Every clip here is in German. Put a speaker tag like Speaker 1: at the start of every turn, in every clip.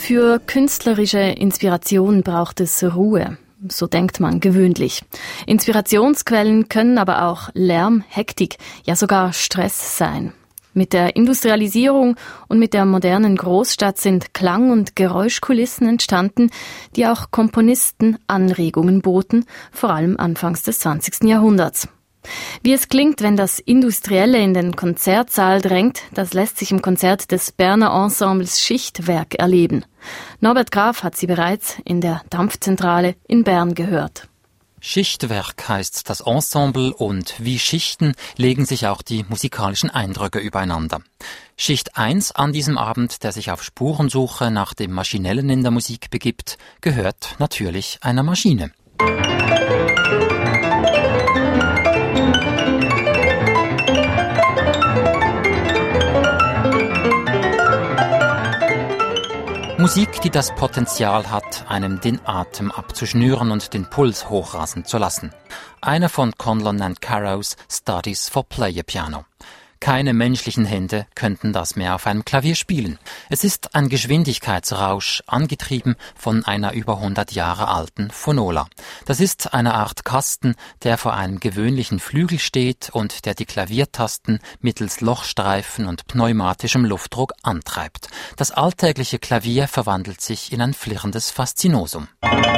Speaker 1: Für künstlerische Inspiration braucht es Ruhe. So denkt man gewöhnlich. Inspirationsquellen können aber auch Lärm, Hektik, ja sogar Stress sein. Mit der Industrialisierung und mit der modernen Großstadt sind Klang- und Geräuschkulissen entstanden, die auch Komponisten Anregungen boten, vor allem anfangs des 20. Jahrhunderts. Wie es klingt, wenn das Industrielle in den Konzertsaal drängt, das lässt sich im Konzert des Berner Ensembles Schichtwerk erleben. Norbert Graf hat sie bereits in der Dampfzentrale in Bern gehört.
Speaker 2: Schichtwerk heißt das Ensemble und wie Schichten legen sich auch die musikalischen Eindrücke übereinander. Schicht 1 an diesem Abend, der sich auf Spurensuche nach dem Maschinellen in der Musik begibt, gehört natürlich einer Maschine. Musik, die das Potenzial hat, einem den Atem abzuschnüren und den Puls hochrasen zu lassen. Einer von Conlon and Carrows Studies for Player Piano. Keine menschlichen Hände könnten das mehr auf einem Klavier spielen. Es ist ein Geschwindigkeitsrausch, angetrieben von einer über 100 Jahre alten Phonola. Das ist eine Art Kasten, der vor einem gewöhnlichen Flügel steht und der die Klaviertasten mittels Lochstreifen und pneumatischem Luftdruck antreibt. Das alltägliche Klavier verwandelt sich in ein flirrendes Faszinosum.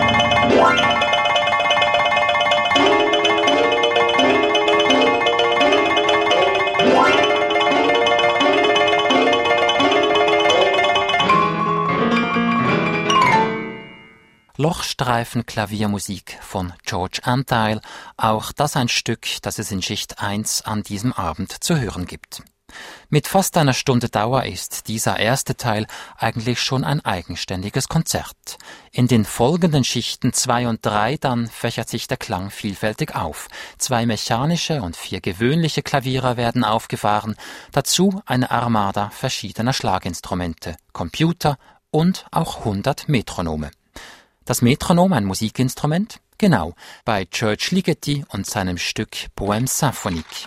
Speaker 2: Lochstreifen-Klaviermusik von George Antheil, auch das ein Stück, das es in Schicht 1 an diesem Abend zu hören gibt. Mit fast einer Stunde Dauer ist dieser erste Teil eigentlich schon ein eigenständiges Konzert. In den folgenden Schichten 2 und 3 dann fächert sich der Klang vielfältig auf. 2 mechanische und 4 gewöhnliche Klaviere werden aufgefahren, dazu eine Armada verschiedener Schlaginstrumente, Computer und auch 100 Metronome. Das Metronom ein Musikinstrument? Genau, bei George Ligeti und seinem Stück Poème symphonique.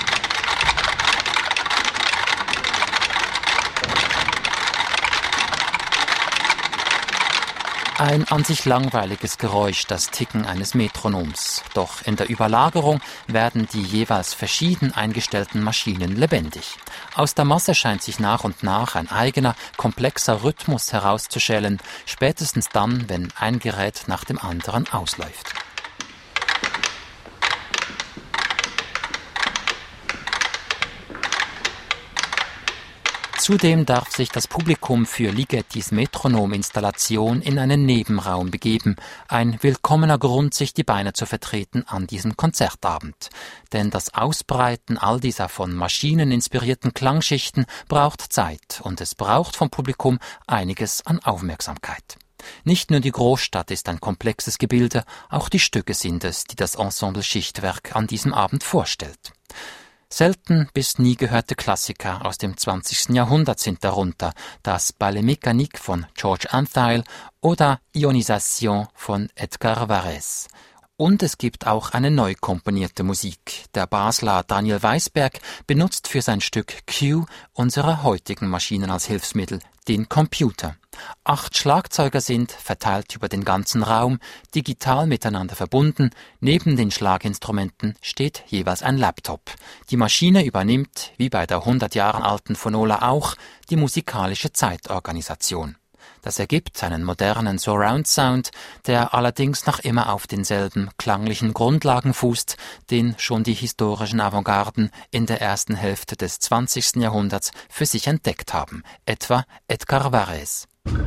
Speaker 2: Ein an sich langweiliges Geräusch, das Ticken eines Metronoms. Doch in der Überlagerung werden die jeweils verschieden eingestellten Maschinen lebendig. Aus der Masse scheint sich nach und nach ein eigener, komplexer Rhythmus herauszuschälen, spätestens dann, wenn ein Gerät nach dem anderen ausläuft. Zudem darf sich das Publikum für Ligetis Metronom-Installation in einen Nebenraum begeben. Ein willkommener Grund, sich die Beine zu vertreten an diesem Konzertabend. Denn das Ausbreiten all dieser von Maschinen inspirierten Klangschichten braucht Zeit und es braucht vom Publikum einiges an Aufmerksamkeit. Nicht nur die Großstadt ist ein komplexes Gebilde, auch die Stücke sind es, die das Ensemble Schichtwerk an diesem Abend vorstellt. Selten bis nie gehörte Klassiker aus dem 20. Jahrhundert sind darunter, das Ballet Mécanique von George Antheil oder Ionisation von Edgar Varèse. Und es gibt auch eine neu komponierte Musik. Der Basler Daniel Weisberg benutzt für sein Stück Q unsere heutigen Maschinen als Hilfsmittel, den Computer. 8 Schlagzeuger sind, verteilt über den ganzen Raum, digital miteinander verbunden. Neben den Schlaginstrumenten steht jeweils ein Laptop. Die Maschine übernimmt, wie bei der 100 Jahre alten Phonola auch, die musikalische Zeitorganisation. Das ergibt einen modernen Surround-Sound, der allerdings noch immer auf denselben klanglichen Grundlagen fußt, den schon die historischen Avantgarden in der ersten Hälfte des 20. Jahrhunderts für sich entdeckt haben, etwa Edgar Varèse.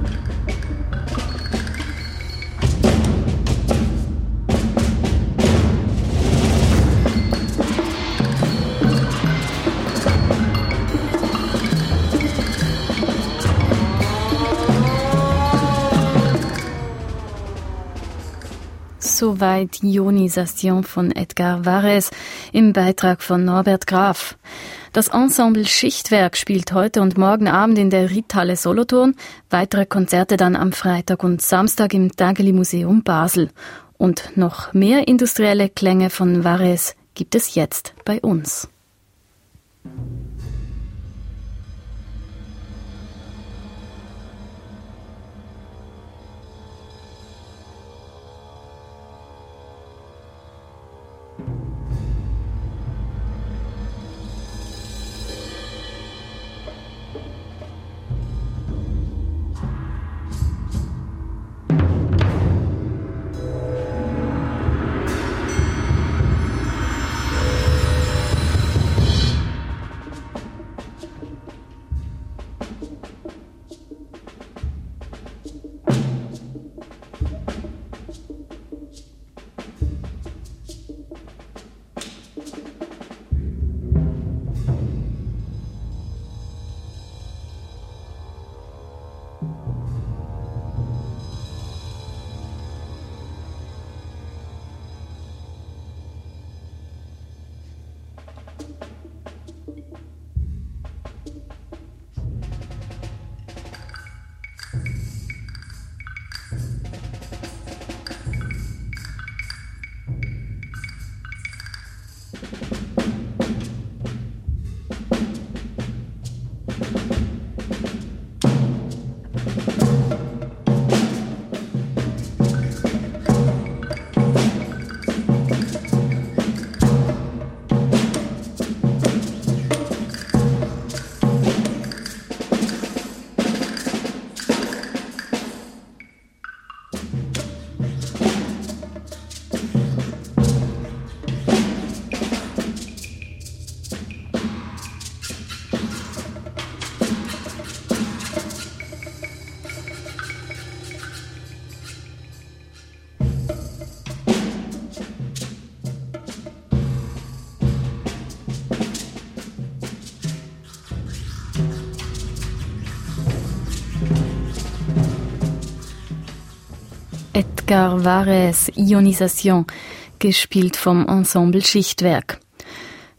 Speaker 1: Soweit Ionisation von Edgar Varèse im Beitrag von Norbert Graf. Das Ensemble Schichtwerk spielt heute und morgen Abend in der Ritthalle Solothurn. Weitere Konzerte dann am Freitag und Samstag im Tägeli Museum Basel. Und noch mehr industrielle Klänge von Varèse gibt es jetzt bei uns. Edgar Varèse Ionisation, gespielt vom Ensemble Schichtwerk.